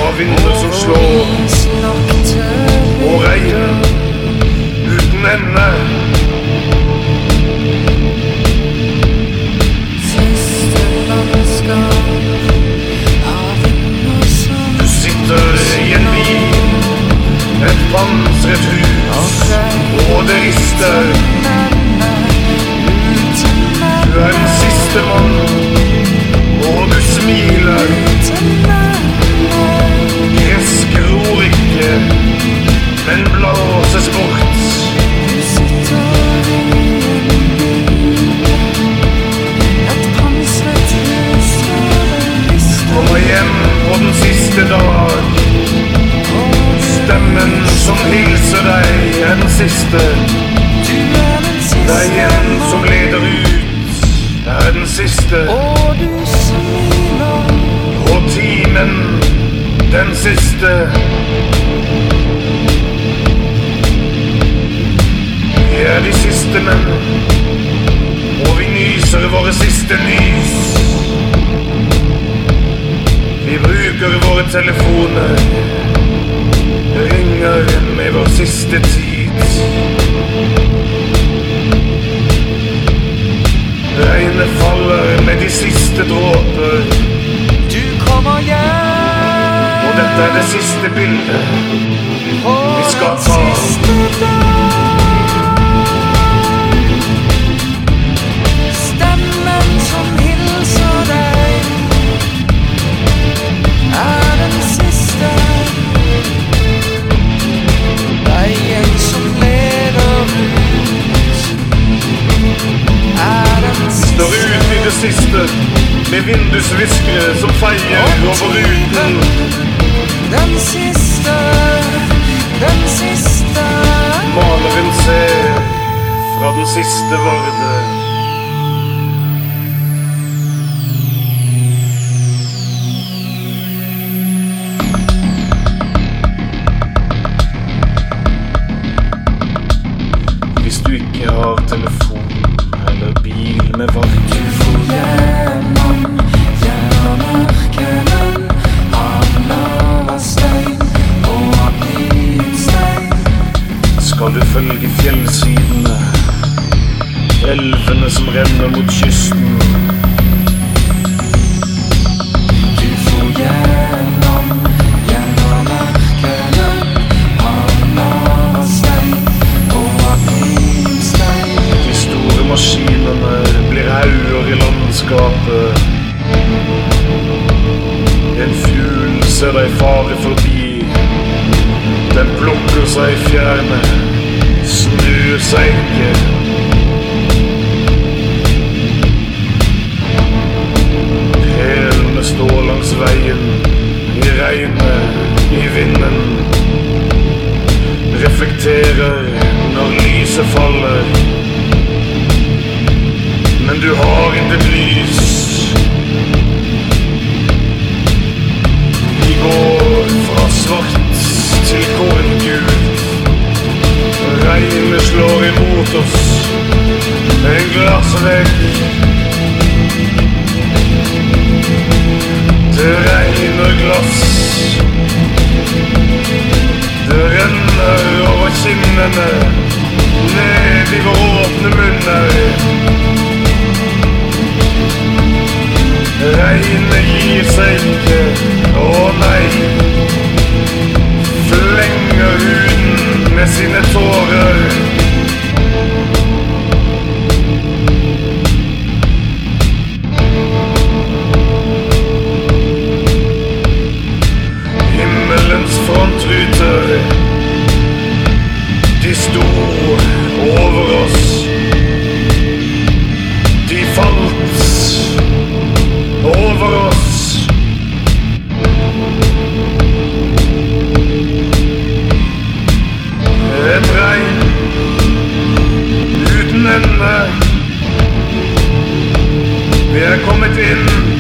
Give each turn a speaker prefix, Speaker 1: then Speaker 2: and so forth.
Speaker 1: av vinder som slår, og regn uten ende. Du sitter i en bil, et pansret hus, og det rister. Du er den siste mann, og du smiler. Gress gror ikke, men blåses bort. Kommer hjem på den siste dag. Stemmen som hilser deg er den siste. Veien som leder ut er den siste. Og timen den siste. Vi er de siste menn, og vi nyser våre siste nys. Vi bruker våre telefoner, ringer med vår siste tid. Regnet faller med de siste dråper.
Speaker 2: Du kommer hjem,
Speaker 1: og dette er det siste bildet vi skal ta.
Speaker 2: Stemmen som hilser deg er den siste. Veien som leder ut er den siste.
Speaker 1: Står ut i det siste, med vindusviskere som feier over ruten.
Speaker 2: Den siste, den siste.
Speaker 1: Maleren ser fra den siste varde. Hvis du ikke har telefon eller bil med vakt,
Speaker 2: Du får gjennom mørkenen av lava stein og hvitstein.
Speaker 1: skal du følge fjellsidene, elvene som renner mot kysten.
Speaker 2: Du får gjennom mørkenen av lava stein og hvitstein.
Speaker 1: De store maskinene blir hauger i landskapet. En fugl ser deg fare forbi. Den plukker seg fjerne, snur seg ikke. Pælene står langs veien, i regnet, i vinden. Reflekterer når lyset faller. Men du har intet lys. Vi går fra svart til korngult. Regnet slår imot oss. En glassvegg. Det regner glass. Det renner over kinnene, ned i våre åpne munner. Regnet gir seg ikke, å nei. Flenger huden med sine tårer. Himmelens frontruter, de sto over oss. De falt over oss. Et regn uten ende. Vi er kommet inn